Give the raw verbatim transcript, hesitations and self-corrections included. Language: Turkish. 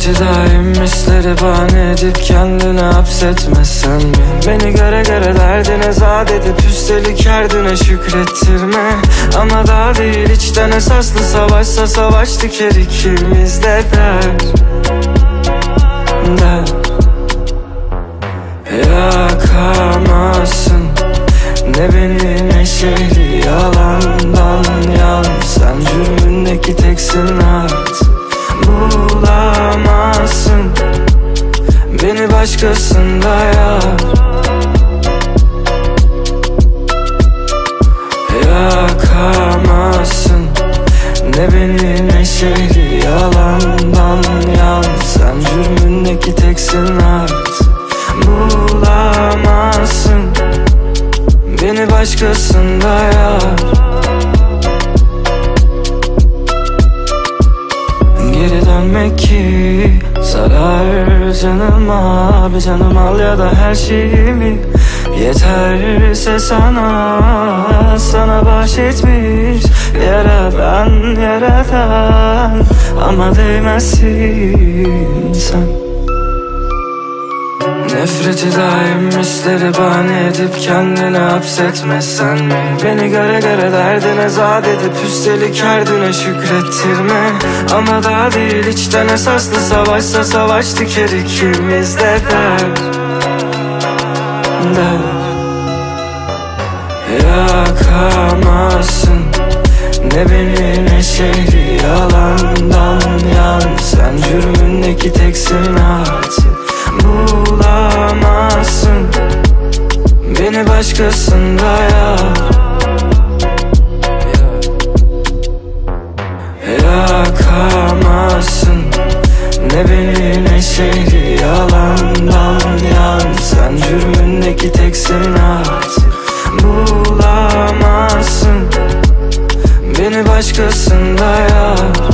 Nefreti daim misleri bahane edip kendini hapsetmesen mi? Beni göre göre derdine zat edip üstelik erdine şükrettirme. Ama daha değil, içten esaslı savaşsa savaş diker ikimiz de der, der. Yakamazsın ne beni ne şehri, yalandan yan. Sen cürmündeki teksin artık, bulamazsın beni başkasında yar. Yakamazsın ne beni ne şehri, yalandan yan. Sen cürmündeki teksin artık, bulamazsın beni başkasında yar. Geri dönmek ki zarar canıma, bir canım al ya da her şeyimi. Yeterse sana, sana bahşetmiş yaradan yaradan. Ama değmezsin sen. Nefreti daim misleri bahane edip kendini hapsetmesen mi? Beni göre göre derdine zat edip üstelik erdine şükrettirme. Ama daha değil, içten esaslı savaşsa savaş diker ikimiz de der, der. Yakamazsın ne beni ne şehri, yalandan yan. Sen cürmündeki teksin artık, bulamazsın beni başkasında yar. Yakamazsın ne beni ne şehri, yalandan yan. Sen cürmündeki teksin artık, bulamazsın beni başkasında yar.